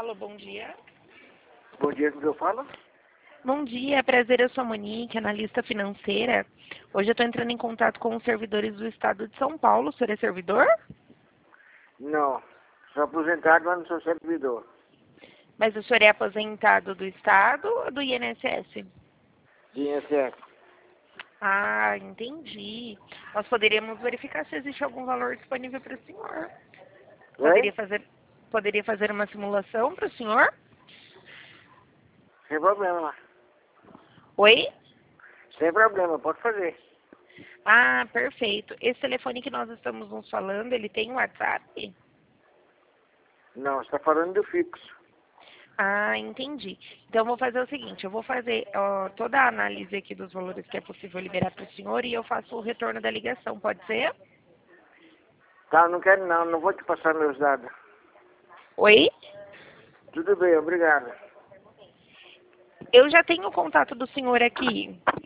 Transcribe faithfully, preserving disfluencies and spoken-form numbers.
Alô, bom dia. Bom dia, com que eu falo? Bom dia, prazer, eu sou a Monique, analista financeira. Hoje eu estou entrando em contato com os servidores do estado de São Paulo. O senhor é servidor? Não, sou aposentado, mas não sou servidor. Mas o senhor é aposentado do estado ou do I N S S? De I N S S. Ah, entendi. Nós poderíamos verificar se existe algum valor disponível para o senhor. Poderia Oi? fazer, poderia fazer uma simulação para o senhor? Sem problema. Oi? Sem problema, pode fazer. Ah, perfeito. Esse telefone que nós estamos nos falando, ele tem WhatsApp? Não, você está falando do fixo. Ah, entendi. Então, eu vou fazer o seguinte, eu vou fazer ó, toda a análise aqui dos valores que é possível liberar para o senhor e eu faço o retorno da ligação, pode ser? Tá, não quero não, não vou te passar meus dados. Oi? Tudo bem, obrigado. Eu já tenho o contato do senhor aqui.